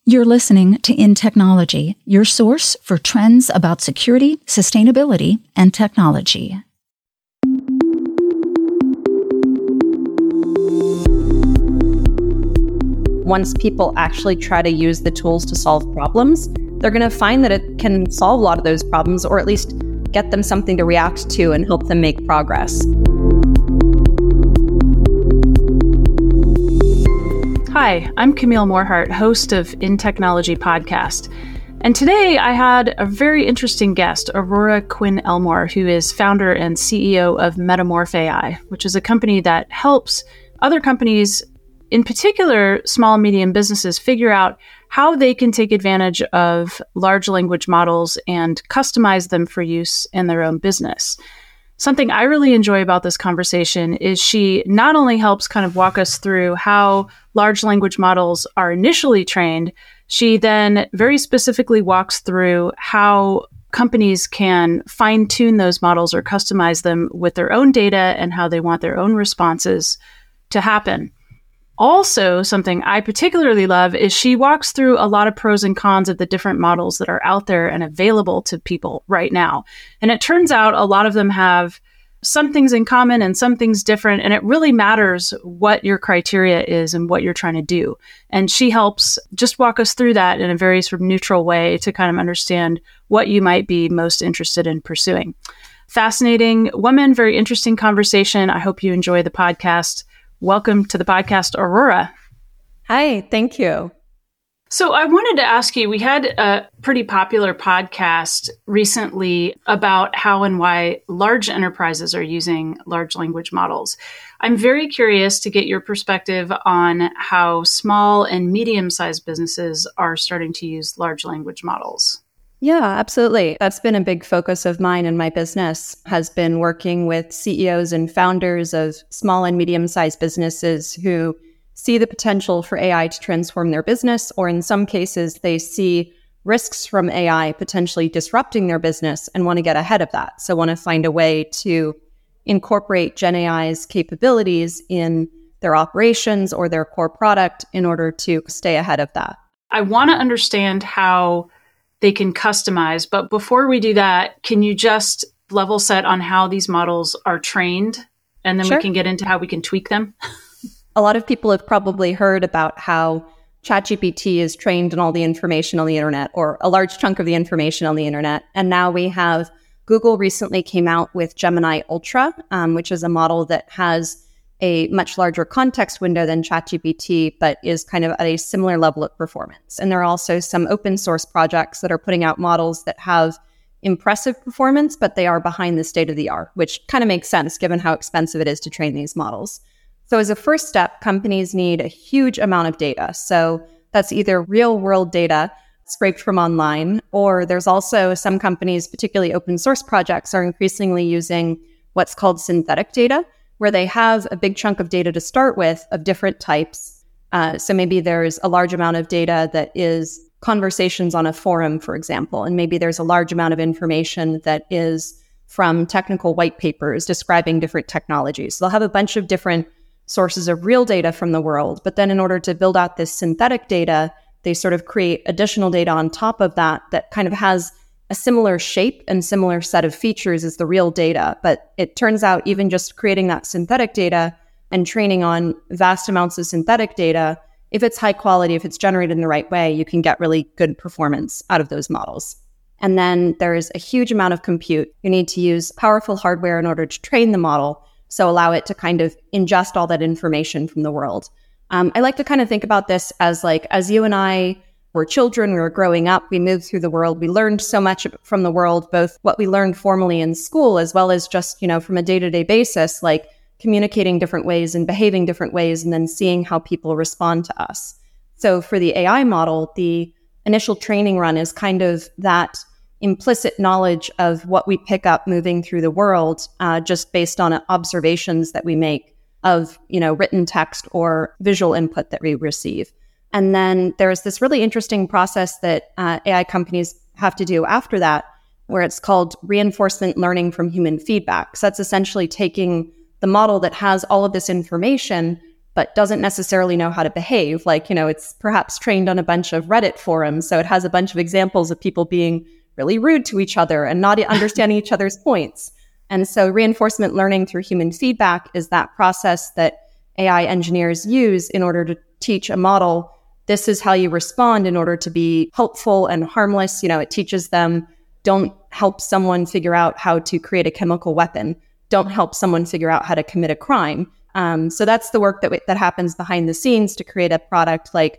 You're listening to In Technology, your source for trends about security, sustainability, and technology. Once people actually try to use the tools to solve problems, they're going to find that it can solve a lot of those problems, or at least get them something to react to and help them make progress. Hi, I'm Camille Morhart, host of In Technology podcast. And today I had a very interesting guest, Aurora Quinn Elmore, who is founder and CEO of Metamorph AI, which is a company that helps other companies, in particular small and medium businesses, figure out how they can take advantage of large language models and customize them for use in their own business. Something I really enjoy about this conversation is she not only helps kind of walk us through how large language models are initially trained, she then very specifically walks through how companies can fine-tune those models or customize them with their own data and how they want their own responses to happen. Also, something I particularly love is she walks through a lot of pros and cons of the different models that are out there and available to people right now. And it turns out a lot of them have some things in common and some things different. And it really matters what your criteria is and what you're trying to do. And she helps just walk us through that in a very sort of neutral way to kind of understand what you might be most interested in pursuing. Fascinating woman, very interesting conversation. I hope you enjoy the podcast. Welcome to the podcast, Aurora. Hi, thank you. So I wanted to ask you, we had a pretty popular podcast recently about how and why large enterprises are using large language models. I'm very curious to get your perspective on how small and medium-sized businesses are starting to use large language models. Yeah, absolutely. That's been a big focus of mine in my business, has been working with CEOs and founders of small and medium-sized businesses who see the potential for AI to transform their business, or in some cases, they see risks from AI potentially disrupting their business and want to get ahead of that. So want to find a way to incorporate Gen AI's capabilities in their operations or their core product in order to stay ahead of that. I want to understand how they can customize. But before we do that, can you just level set on how these models are trained? And then Sure. We can get into how we can tweak them. A lot of people have probably heard about how ChatGPT is trained on all the information on the internet, or a large chunk of the information on the internet. And now we have Google recently came out with Gemini Ultra, which is a model that has a much larger context window than ChatGPT, but is kind of at a similar level of performance. And there are also some open source projects that are putting out models that have impressive performance, but they are behind the state of the art, which kind of makes sense given how expensive it is to train these models. So as a first step, companies need a huge amount of data. So that's either real world data scraped from online, or there's also some companies, particularly open source projects, are increasingly using what's called synthetic data, where they have a big chunk of data to start with of different types. So maybe there's a large amount of data that is conversations on a forum, for example, and maybe there's a large amount of information that is from technical white papers describing different technologies. So they'll have a bunch of different sources of real data from the world, but then in order to build out this synthetic data, they sort of create additional data on top of that that kind of has a similar shape and similar set of features as the real data. But it turns out even just creating that synthetic data and training on vast amounts of synthetic data, if it's high quality, if it's generated in the right way, you can get really good performance out of those models. And then there's a huge amount of compute. You need to use powerful hardware in order to train the model, so allow it to kind of ingest all that information from the world. I like to kind of think about this as like, as you and I were children, we were growing up, we moved through the world, we learned so much from the world, both what we learned formally in school, as well as just, from a day-to-day basis, like communicating different ways and behaving different ways, and then seeing how people respond to us. So for the AI model, the initial training run is kind of that implicit knowledge of what we pick up moving through the world, just based on observations that we make of, written text or visual input that we receive. And then there's this really interesting process that AI companies have to do after that, where it's called reinforcement learning from human feedback. So that's essentially taking the model that has all of this information, but doesn't necessarily know how to behave. Like, it's perhaps trained on a bunch of Reddit forums. So it has a bunch of examples of people being really rude to each other and not understanding each other's points. And so reinforcement learning through human feedback is that process that AI engineers use in order to teach a model, this is how you respond in order to be helpful and harmless. It teaches them, don't help someone figure out how to create a chemical weapon. Don't help someone figure out how to commit a crime. So that's the work that happens behind the scenes to create a product like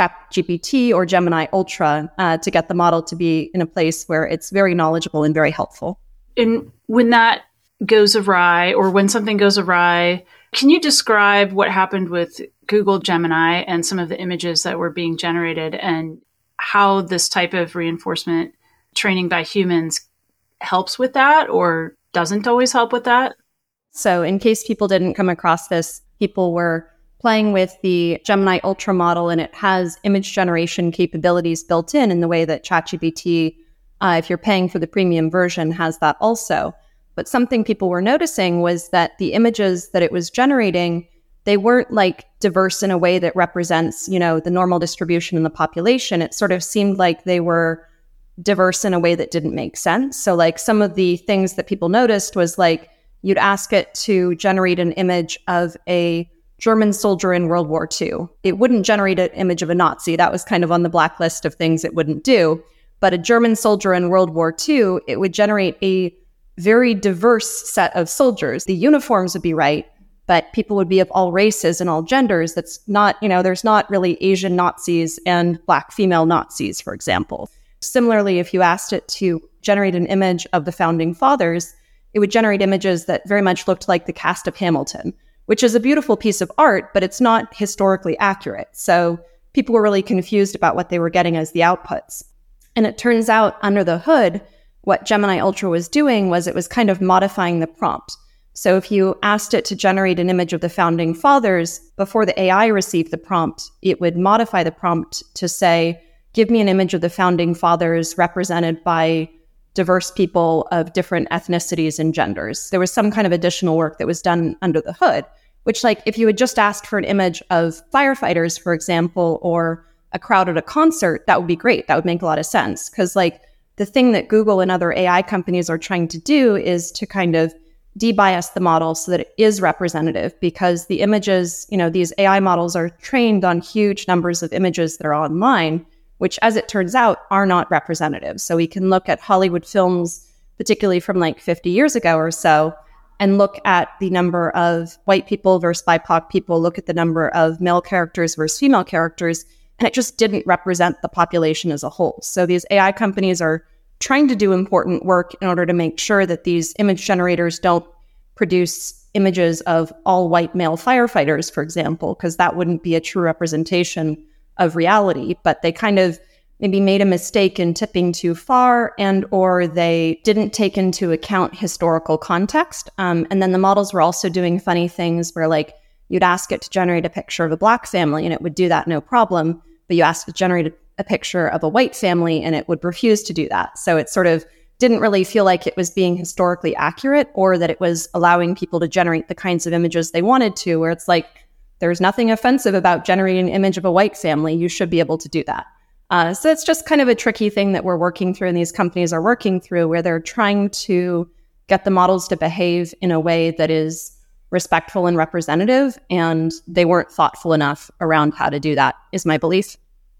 ChatGPT or Gemini Ultra to get the model to be in a place where it's very knowledgeable and very helpful. And when that goes awry, or when something goes awry, can you describe what happened with Google Gemini and some of the images that were being generated, and how this type of reinforcement training by humans helps with that or doesn't always help with that? So in case people didn't come across this, people were playing with the Gemini Ultra model, and it has image generation capabilities built in the way that ChatGPT, if you're paying for the premium version, has that also. But something people were noticing was that the images that it was generating, they weren't like diverse in a way that represents, the normal distribution in the population. It sort of seemed like they were diverse in a way that didn't make sense. So like some of the things that people noticed was like, you'd ask it to generate an image of a German soldier in World War II. It wouldn't generate an image of a Nazi. That was kind of on the blacklist of things it wouldn't do. But a German soldier in World War II, it would generate a very diverse set of soldiers. The uniforms would be right, but people would be of all races and all genders. That's not, there's not really Asian Nazis and Black female Nazis, for example. Similarly, if you asked it to generate an image of the founding fathers, it would generate images that very much looked like the cast of Hamilton, which is a beautiful piece of art, but it's not historically accurate. So people were really confused about what they were getting as the outputs. And it turns out under the hood, what Gemini Ultra was doing was it was kind of modifying the prompt. So if you asked it to generate an image of the founding fathers, before the AI received the prompt, it would modify the prompt to say, give me an image of the founding fathers represented by diverse people of different ethnicities and genders. There was some kind of additional work that was done under the hood, which like if you had just asked for an image of firefighters, for example, or a crowd at a concert, that would be great. That would make a lot of sense. Because like the thing that Google and other AI companies are trying to do is to kind of debias the model so that it is representative, because the images, these AI models are trained on huge numbers of images that are online, which, as it turns out, are not representative. So we can look at Hollywood films, particularly from like 50 years ago or so, and look at the number of white people versus BIPOC people, look at the number of male characters versus female characters, and it just didn't represent the population as a whole. So these AI companies are trying to do important work in order to make sure that these image generators don't produce images of all white male firefighters, for example, because that wouldn't be a true representation of reality. But they kind of maybe made a mistake in tipping too far, and or they didn't take into account historical context. And then the models were also doing funny things where like you'd ask it to generate a picture of a Black family and it would do that no problem, but you asked it to generate a picture of a white family and it would refuse to do that. So it sort of didn't really feel like it was being historically accurate, or that it was allowing people to generate the kinds of images they wanted to, where it's like, there's nothing offensive about generating an image of a white family. You should be able to do that. So it's just kind of a tricky thing that we're working through and these companies are working through, where they're trying to get the models to behave in a way that is respectful and representative, and they weren't thoughtful enough around how to do that, is my belief.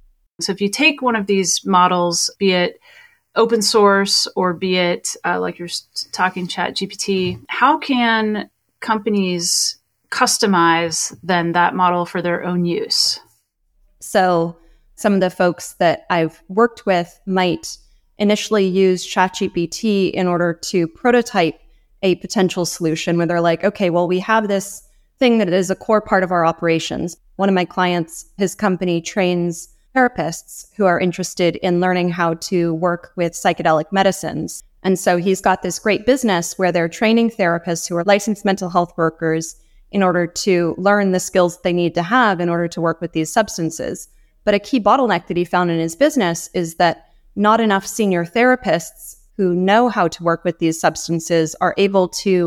So if you take one of these models, be it open source or be it like you're talking ChatGPT, how can companies customize then that model for their own use? So some of the folks that I've worked with might initially use ChatGPT in order to prototype a potential solution where they're like, okay, well, we have this thing that is a core part of our operations. One of my clients, his company trains therapists who are interested in learning how to work with psychedelic medicines. And so he's got this great business where they're training therapists who are licensed mental health workers in order to learn the skills they need to have in order to work with these substances. But a key bottleneck that he found in his business is that not enough senior therapists who know how to work with these substances are able to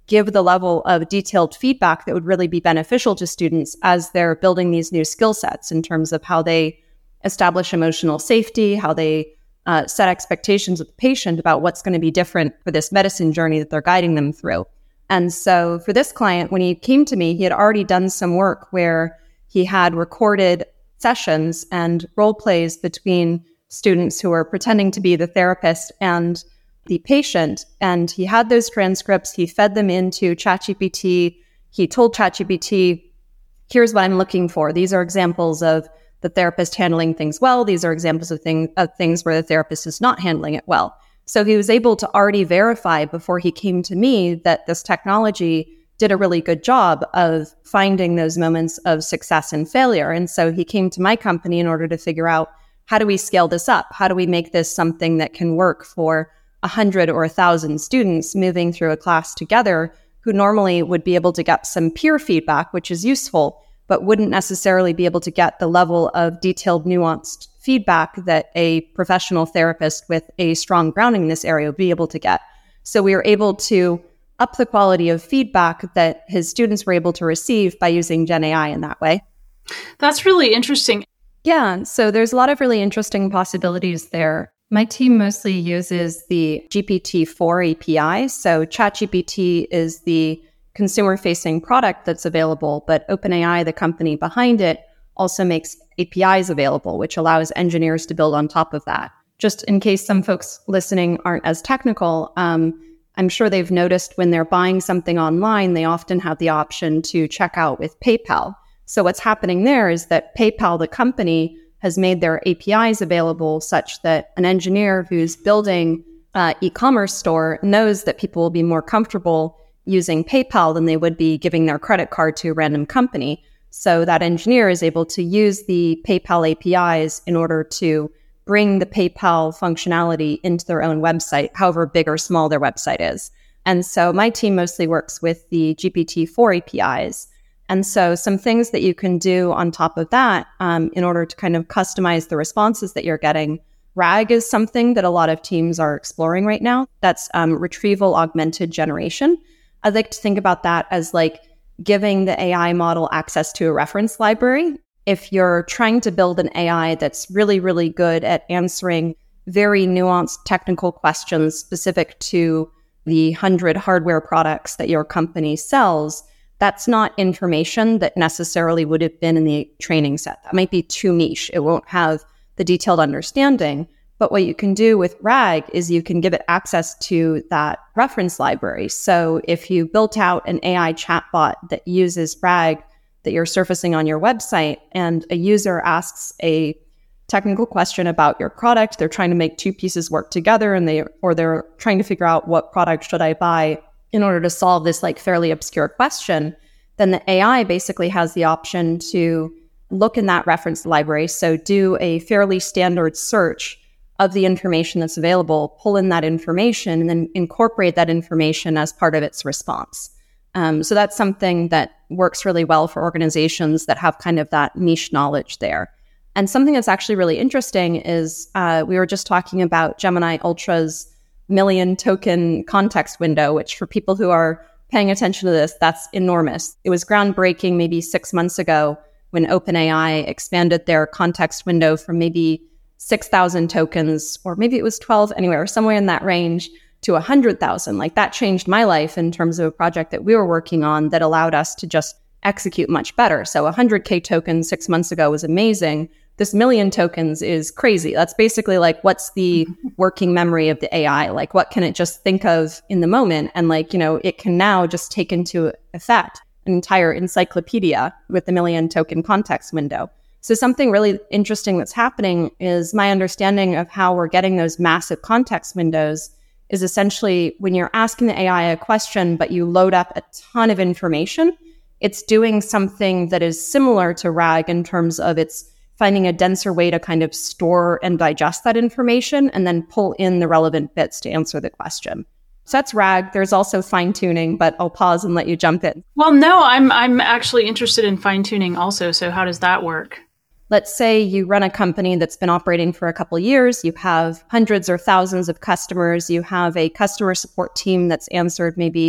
give the level of detailed feedback that would really be beneficial to students as they're building these new skill sets in terms of how they establish emotional safety, how they set expectations with the patient about what's going to be different for this medicine journey that they're guiding them through. And so for this client, when he came to me, he had already done some work where he had recorded sessions and role plays between students who were pretending to be the therapist and the patient. And he had those transcripts. He fed them into ChatGPT. He told ChatGPT, here's what I'm looking for. These are examples of the therapist handling things well. These are examples of things where the therapist is not handling it well. So he was able to already verify before he came to me that this technology did a really good job of finding those moments of success and failure. And so he came to my company in order to figure out, how do we scale this up? How do we make this something that can work for 100 or 1,000 students moving through a class together who normally would be able to get some peer feedback, which is useful, but wouldn't necessarily be able to get the level of detailed, nuanced feedback that a professional therapist with a strong grounding in this area would be able to get. So we were able to up the quality of feedback that his students were able to receive by using Gen AI in that way. That's really interesting. Yeah, so there's a lot of really interesting possibilities there. My team mostly uses the GPT-4 API. So ChatGPT is the consumer-facing product that's available, but OpenAI, the company behind it, also makes APIs available, which allows engineers to build on top of that. Just in case some folks listening aren't as technical, I'm sure they've noticed when they're buying something online, they often have the option to check out with PayPal. So what's happening there is that PayPal, the company, has made their APIs available such that an engineer who's building an e-commerce store knows that people will be more comfortable using PayPal than they would be giving their credit card to a random company. So that engineer is able to use the PayPal APIs in order to bring the PayPal functionality into their own website, however big or small their website is. And so my team mostly works with the GPT-4 APIs. And so some things that you can do on top of that in order to kind of customize the responses that you're getting. RAG is something that a lot of teams are exploring right now. That's retrieval augmented generation. I'd like to think about that as like giving the AI model access to a reference library. If you're trying to build an AI that's really, really good at answering very nuanced technical questions specific to the 100 hardware products that your company sells, that's not information that necessarily would have been in the training set. That might be too niche. It won't have the detailed understanding. But what you can do with RAG is you can give it access to that reference library. So if you built out an AI chatbot that uses RAG that you're surfacing on your website, and a user asks a technical question about your product, they're trying to make two pieces work together, and they're trying to figure out what product should I buy in order to solve this like fairly obscure question, then the AI basically has the option to look in that reference library. So do a fairly standard search of the information that's available, pull in that information, and then incorporate that information as part of its response. So that's something that works really well for organizations that have kind of that niche knowledge there. And something that's actually really interesting is we were just talking about Gemini Ultra's million token context window, which for people who are paying attention to this, that's enormous. It was groundbreaking maybe 6 months ago when OpenAI expanded their context window from maybe 6,000 tokens, or maybe it was 12, anywhere, somewhere in that range, to 100,000. Like that changed my life in terms of a project that we were working on that allowed us to just execute much better. So 100K tokens 6 months ago was amazing. This million tokens is crazy. That's basically like, what's the working memory of the AI? Like, what can it just think of in the moment? And like, it can now just take into effect an entire encyclopedia with the million token context window. So something really interesting that's happening is my understanding of how we're getting those massive context windows is essentially when you're asking the AI a question, but you load up a ton of information, it's doing something that is similar to RAG in terms of it's finding a denser way to kind of store and digest that information and then pull in the relevant bits to answer the question. So that's RAG. There's also fine-tuning, but I'll pause and let you jump in. Well, no, I'm actually interested in fine-tuning also. So how does that work? Let's say you run a company that's been operating for a couple of years. You have hundreds or thousands of customers. You have a customer support team that's answered maybe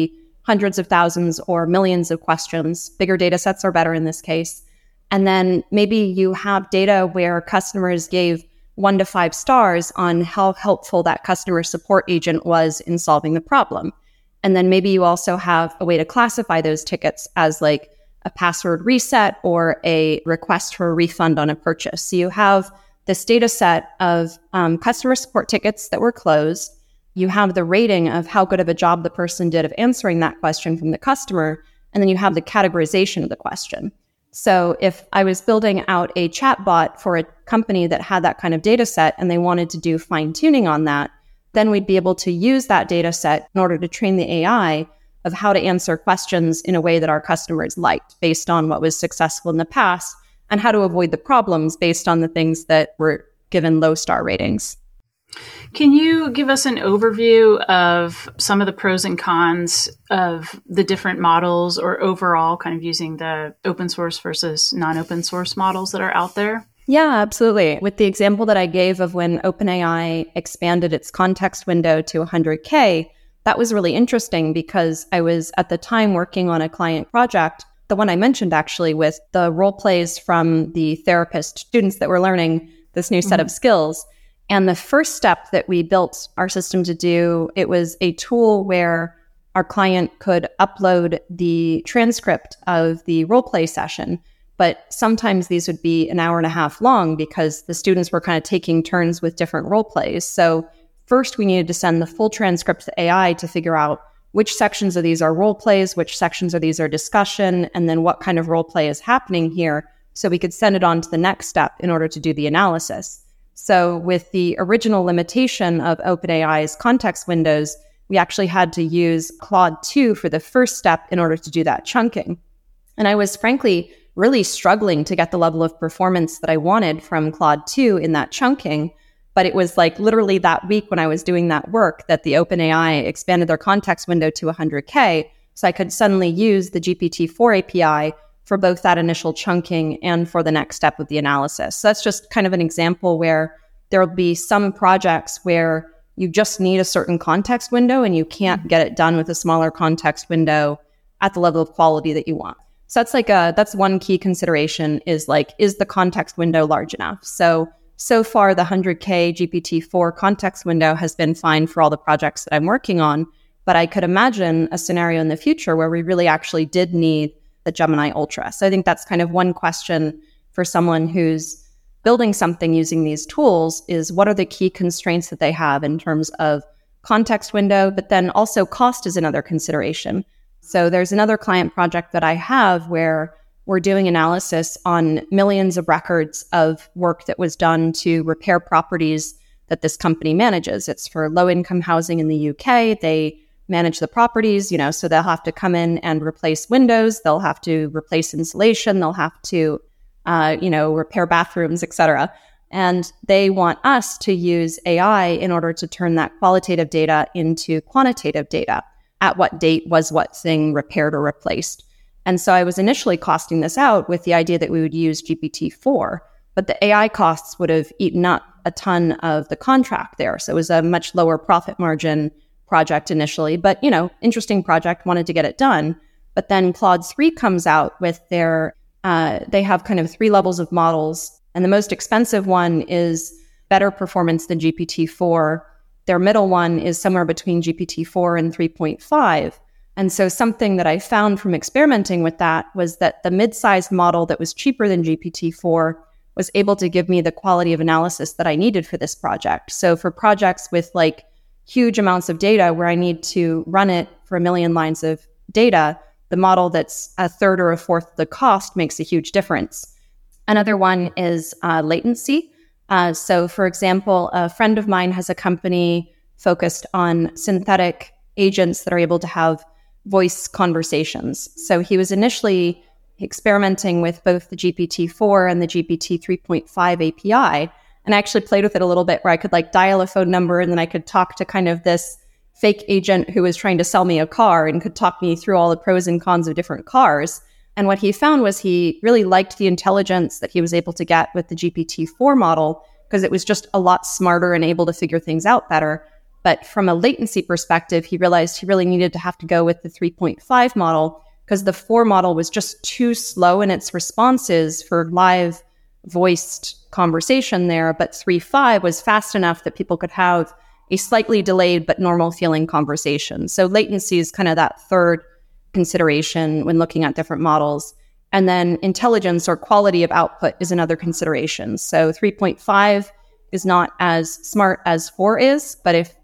hundreds of thousands or millions of questions. Bigger data sets are better in this case. And then maybe you have data where customers gave 1 to 5 stars on how helpful that customer support agent was in solving the problem. And then maybe you also have a way to classify those tickets as like a password reset or a request for a refund on a purchase. So you have this data set of customer support tickets that were closed. You have the rating of how good of a job the person did of answering that question from the customer. And then you have the categorization of the question. So if I was building out a chatbot for a company that had that kind of data set and they wanted to do fine tuning on that, then we'd be able to use that data set in order to train the AI of how to answer questions in a way that our customers liked based on what was successful in the past and how to avoid the problems based on the things that were given low star ratings. Can you give us an overview of some of the pros and cons of the different models, or overall kind of using the open source versus non-open source models that are out there? Yeah, absolutely. With the example that I gave of when OpenAI expanded its context window to 100K, that was really interesting because I was at the time working on a client project, the one I mentioned actually, with the role plays from the therapist students that were learning this new set of skills. And the first step that we built our system to do, it was a tool where our client could upload the transcript of the role play session. But sometimes these would be an hour and a half long because the students were kind of taking turns with different role plays. So first, we needed to send the full transcript to AI to figure out which sections of these are role plays, which sections of these are discussion, and then what kind of role play is happening here so we could send it on to the next step in order to do the analysis. So with the original limitation of OpenAI's context windows, we actually had to use Claude 2 for the first step in order to do that chunking. And I was frankly really struggling to get the level of performance that I wanted from Claude 2 in that chunking. But it was like literally that week when I was doing that work that the OpenAI expanded their context window to 100K. So I could suddenly use the GPT-4 API for both that initial chunking and for the next step of the analysis. So that's just kind of an example where there will be some projects where you just need a certain context window and you can't get it done with a smaller context window at the level of quality that you want. So that's one key consideration is the context window large enough? So far, the 100K GPT-4 context window has been fine for all the projects that I'm working on, but I could imagine a scenario in the future where we really actually did need the Gemini Ultra. So I think that's kind of one question for someone who's building something using these tools is what are the key constraints that they have in terms of context window, but then also cost is another consideration. So there's another client project that I have where we're doing analysis on millions of records of work that was done to repair properties that this company manages. It's for low-income housing in the UK. They manage the properties, so they'll have to come in and replace windows. They'll have to replace insulation. They'll have to, repair bathrooms, etc. And they want us to use AI in order to turn that qualitative data into quantitative data. At what date was what thing repaired or replaced? And so I was initially costing this out with the idea that we would use GPT-4, but the AI costs would have eaten up a ton of the contract there. So it was a much lower profit margin project initially, but, interesting project, wanted to get it done. But then Claude 3 comes out with their, they have kind of 3 levels of models. And the most expensive one is better performance than GPT-4. Their middle one is somewhere between GPT-4 and 3.5. And so something that I found from experimenting with that was that the mid-sized model that was cheaper than GPT-4 was able to give me the quality of analysis that I needed for this project. So for projects with huge amounts of data where I need to run it for 1 million lines of data, the model that's a third or a fourth of the cost makes a huge difference. Another one is latency. So for example, a friend of mine has a company focused on synthetic agents that are able to have voice conversations. So he was initially experimenting with both the GPT-4 and the GPT 3.5 API. And I actually played with it a little bit where I could dial a phone number and then I could talk to kind of this fake agent who was trying to sell me a car and could talk me through all the pros and cons of different cars. And what he found was he really liked the intelligence that he was able to get with the GPT-4 model because it was just a lot smarter and able to figure things out better. But from a latency perspective, he realized he really needed to have to go with the 3.5 model because the 4 model was just too slow in its responses for live voiced conversation there. But 3.5 was fast enough that people could have a slightly delayed but normal feeling conversation. So latency is kind of that third consideration when looking at different models. And then intelligence or quality of output is another consideration. So 3.5 is not as smart as 4 is, but if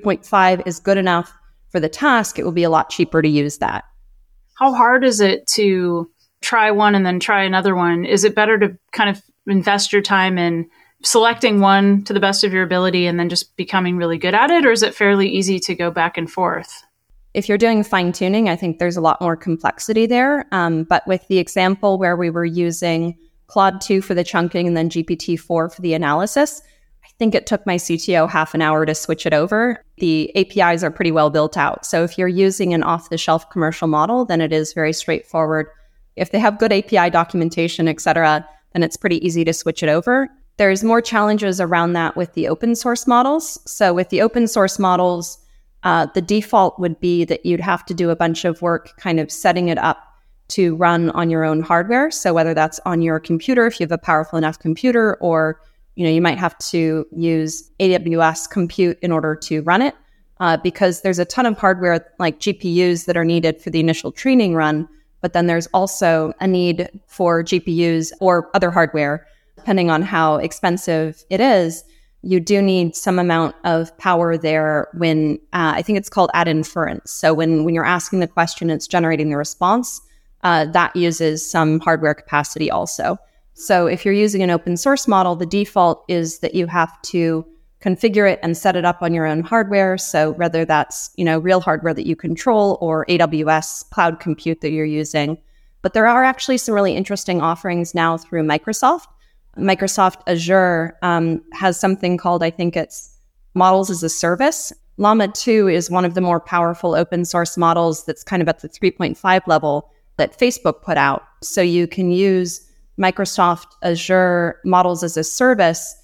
3.5 is good enough for the task, it will be a lot cheaper to use that. How hard is it to try one and then try another one? Is it better to kind of invest your time in selecting one to the best of your ability and then just becoming really good at it? Or is it fairly easy to go back and forth? If you're doing fine tuning, I think there's a lot more complexity there. But with the example where we were using Claude 2 for the chunking and then GPT-4 for the analysis, I think it took my CTO half an hour to switch it over. The APIs are pretty well built out. So if you're using an off-the-shelf commercial model, then it is very straightforward. If they have good API documentation, et cetera, then it's pretty easy to switch it over. There's more challenges around that with the open source models. So with the open source models, the default would be that you'd have to do a bunch of work kind of setting it up to run on your own hardware. So whether that's on your computer, if you have a powerful enough computer, or you might have to use AWS compute in order to run it, because there's a ton of hardware like GPUs that are needed for the initial training run. But then there's also a need for GPUs or other hardware, depending on how expensive it is. You do need some amount of power there when, I think it's called ad inference. So when you're asking the question, it's generating the response. That uses some hardware capacity also. So if you're using an open source model, the default is that you have to configure it and set it up on your own hardware. So whether that's, real hardware that you control or AWS cloud compute that you're using. But there are actually some really interesting offerings now through Microsoft. Microsoft Azure has something called, I think it's Models as a Service. Llama 2 is one of the more powerful open source models that's kind of at the 3.5 level that Facebook put out. So you can use Microsoft Azure Models as a Service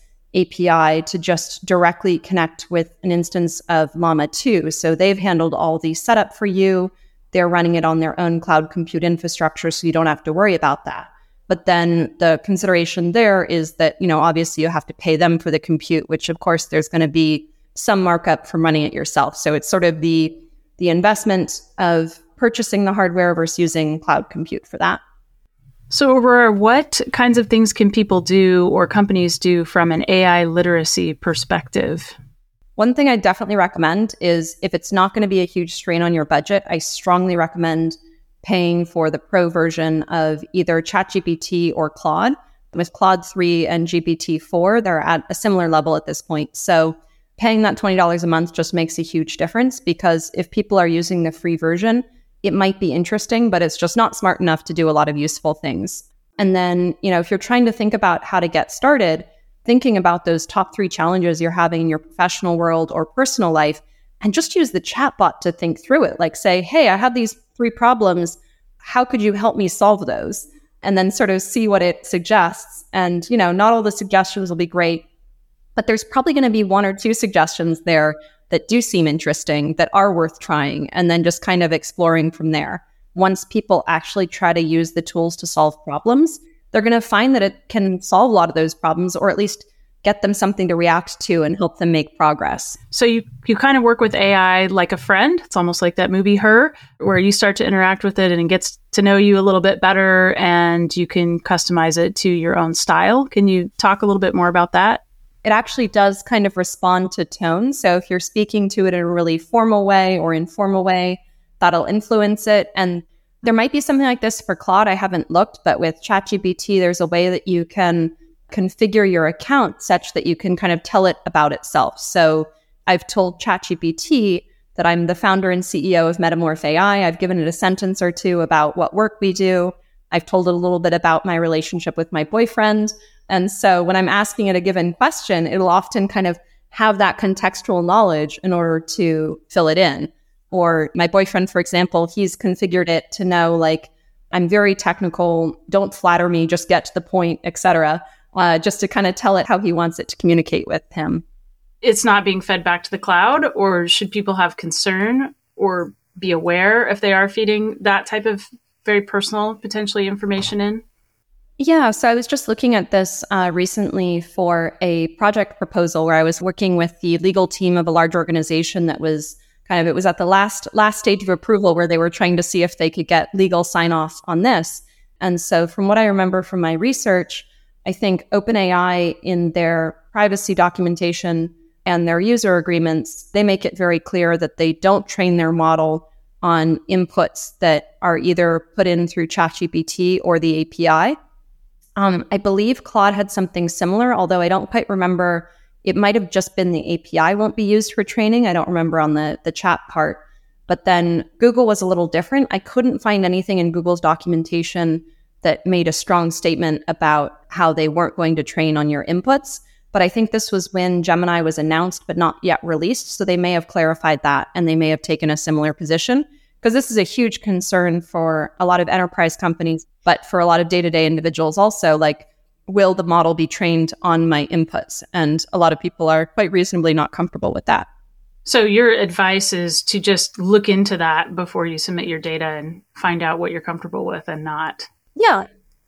API to just directly connect with an instance of Llama 2. So they've handled all the setup for you. They're running it on their own cloud compute infrastructure, so you don't have to worry about that. But then the consideration there is that, obviously you have to pay them for the compute, which of course there's going to be some markup from running it yourself. So it's sort of the investment of purchasing the hardware versus using cloud compute for that. So Aurora, what kinds of things can people do or companies do from an AI literacy perspective? One thing I definitely recommend is if it's not going to be a huge strain on your budget, I strongly recommend paying for the pro version of either ChatGPT or Claude. With Claude 3 and GPT-4, they're at a similar level at this point. So paying that $20 a month just makes a huge difference, because if people are using the free version, it might be interesting, but it's just not smart enough to do a lot of useful things. And then, if you're trying to think about how to get started, thinking about those top 3 challenges you're having in your professional world or personal life, and just use the chatbot to think through it. Like say, hey, I have these 3 problems. How could you help me solve those? And then sort of see what it suggests. And, not all the suggestions will be great, but there's probably going to be 1 or 2 suggestions there that do seem interesting, that are worth trying, and then just kind of exploring from there. Once people actually try to use the tools to solve problems, they're going to find that it can solve a lot of those problems, or at least get them something to react to and help them make progress. So you kind of work with AI like a friend. It's almost like that movie Her, where you start to interact with it and it gets to know you a little bit better and you can customize it to your own style. Can you talk a little bit more about that? It actually does kind of respond to tone. So if you're speaking to it in a really formal way or informal way, that'll influence it. And there might be something like this for Claude. I haven't looked, but with ChatGPT, there's a way that you can configure your account such that you can kind of tell it about itself. So I've told ChatGPT that I'm the founder and CEO of Metamorph AI. I've given it a sentence or 2 about what work we do. I've told it a little bit about my relationship with my boyfriend. And so when I'm asking it a given question, it'll often kind of have that contextual knowledge in order to fill it in. Or my boyfriend, for example, he's configured it to know, like, I'm very technical, don't flatter me, just get to the point, etc. Just to kind of tell it how he wants it to communicate with him. it's not being fed back to the cloud, or should people have concern or be aware if they are feeding that type of very personal, potentially information in? Yeah, so I was just looking at this recently for a project proposal where I was working with the legal team of a large organization that was it was at the last stage of approval where they were trying to see if they could get legal sign-off on this. And so from what I remember from my research, I think OpenAI in their privacy documentation and their user agreements, they make it very clear that they don't train their model on inputs that are either put in through ChatGPT or the API. I believe Claude had something similar, although I don't quite remember. It might have just been the API won't be used for training. I don't remember on the chat part. But then Google was a little different. I couldn't find anything in Google's documentation that made a strong statement about how they weren't going to train on your inputs. But I think this was when Gemini was announced but not yet released. So they may have clarified that, and they may have taken a similar position, because this is a huge concern for a lot of enterprise companies, but for a lot of day-to-day individuals also, like, will the model be trained on my inputs? And a lot of people are quite reasonably not comfortable with that. So your advice is to just look into that before you submit your data and find out what you're comfortable with and not. Yeah.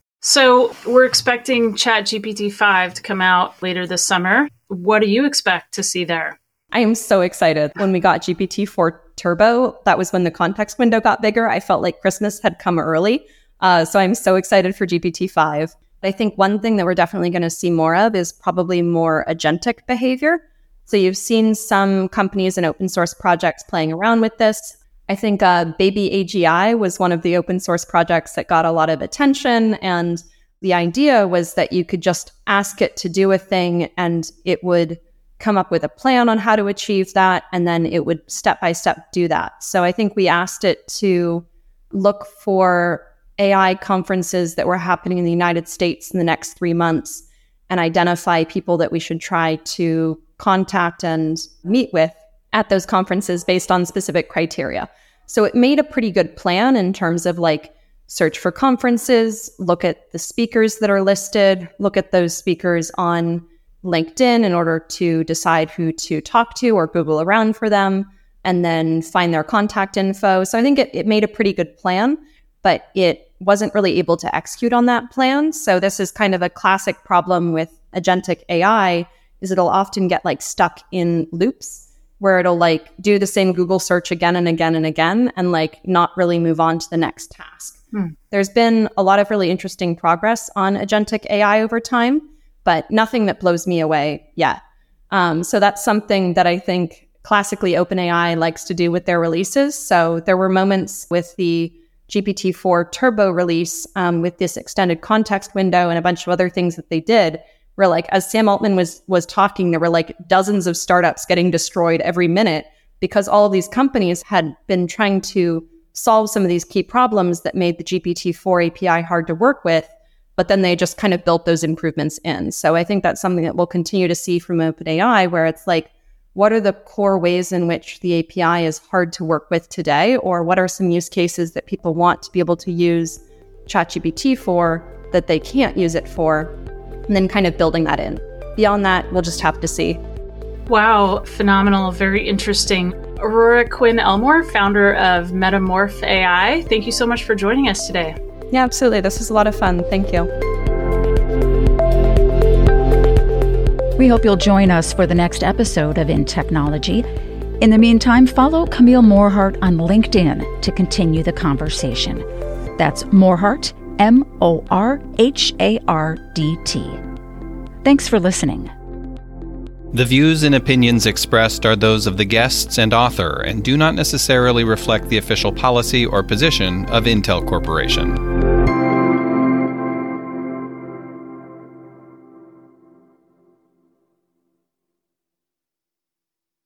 So we're expecting ChatGPT 5 to come out later this summer. What do you expect to see there? I am so excited. When we got GPT-4 Turbo, that was when the context window got bigger. I felt like Christmas had come early. So I'm so excited for GPT-5. I think one thing that we're definitely going to see more of is probably more agentic behavior. So you've seen some companies and open source projects playing around with this. I think Baby AGI was one of the open source projects that got a lot of attention. And the idea was that you could just ask it to do a thing and it would come up with a plan on how to achieve that. And then it would step by step do that. So I think we asked it to look for AI conferences that were happening in the United States in the next 3 months and identify people that we should try to contact and meet with at those conferences based on specific criteria. So it made a pretty good plan in terms of like search for conferences, look at the speakers that are listed, look at those speakers on LinkedIn in order to decide who to talk to or Google around for them, and then find their contact info. So I think it made a pretty good plan, but it wasn't really able to execute on that plan. So this is kind of a classic problem with agentic AI, is it'll often get like stuck in loops where it'll like do the same Google search again and again and again and like not really move on to the next task. There's been a lot of really interesting progress on agentic AI over time, but nothing that blows me away yet. So that's something that I think classically OpenAI likes to do with their releases. So there were moments with the GPT-4 Turbo release with this extended context window and a bunch of other things that they did, where like as Sam Altman was talking, there were like dozens of startups getting destroyed every minute because all of these companies had been trying to solve some of these key problems that made the GPT-4 API hard to work with, but then they just kind of built those improvements in. So I think that's something that we'll continue to see from OpenAI, where it's like, what are the core ways in which the API is hard to work with today? Or what are some use cases that people want to be able to use ChatGPT for that they can't use it for? And then kind of building that in. Beyond that, we'll just have to see. Wow, phenomenal, very interesting. Aurora Quinn Elmore, founder of Metamorph AI. Thank you so much for joining us today. Yeah, absolutely. This was a lot of fun. Thank you. We hope you'll join us for the next episode of In Technology. In the meantime, follow Camille Morhardt on LinkedIn to continue the conversation. That's Morhardt, Morhardt. Thanks for listening. The views and opinions expressed are those of the guests and author and do not necessarily reflect the official policy or position of Intel Corporation.